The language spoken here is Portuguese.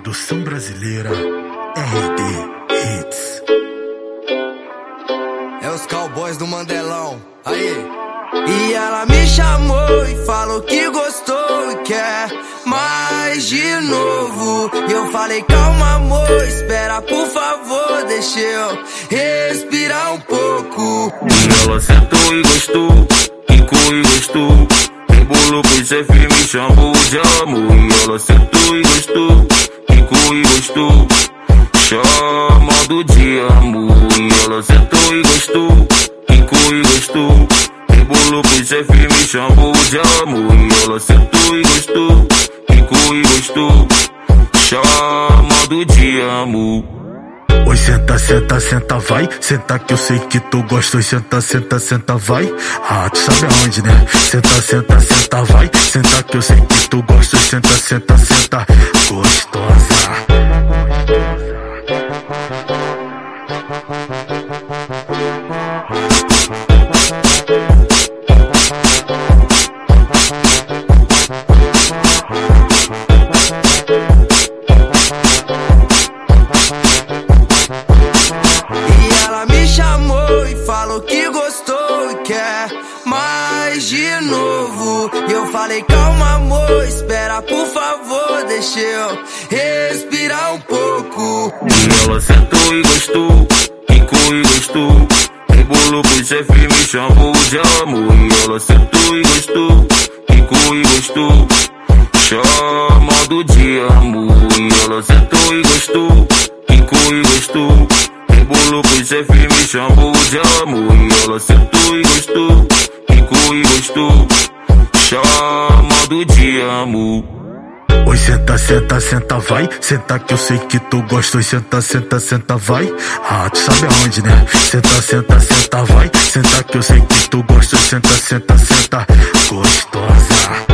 Produção brasileira RD Hits. É os cowboys do Mandelão, aí. E ela me chamou e falou que gostou e quer mais de novo. E eu falei, calma amor, espera por favor, deixa eu respirar um pouco. E ela sentou e gostou, quicou e gostou, embolou pro chefe, me chamou de amor. E ela sentou e gostou, quicou e gostou, chamando de amor. E ela sentou e gostou, quicou e gostou, embolou pro chefe, me chamou de amor. E ela sentou e gostou, quicou e gostou, chamando de amor. Oi, senta, senta, senta, vai. Senta que eu sei que tu gosta. Oi, senta, senta, senta, vai. Ah, tu sabe aonde, né? Senta, senta, senta, vai. Senta que eu sei que tu gosta. Oi, senta, senta, senta, gostosa. Falou que gostou e quer mais de novo. E eu falei, calma amor, espera por favor, deixa eu respirar um pouco. E ela sentou e gostou, quicou e gostou, embolou pro chefe, me chamou de amor. E ela sentou e gostou, quicou e gostou, chamando de amor. E ela sentou e gostou, quicou e gostou, embolou pro chefe, me chamou de amor. E ela sentou e gostou, quicou e gostou, chamando de amor. Oi, senta, senta, senta, vai. Senta que eu sei que tu gosta. Oi, senta, senta, senta, vai. Ah, tu sabe aonde, né? Senta, senta, senta, vai. Senta que eu sei que tu gosta. Oi, senta, senta, senta, gostosa.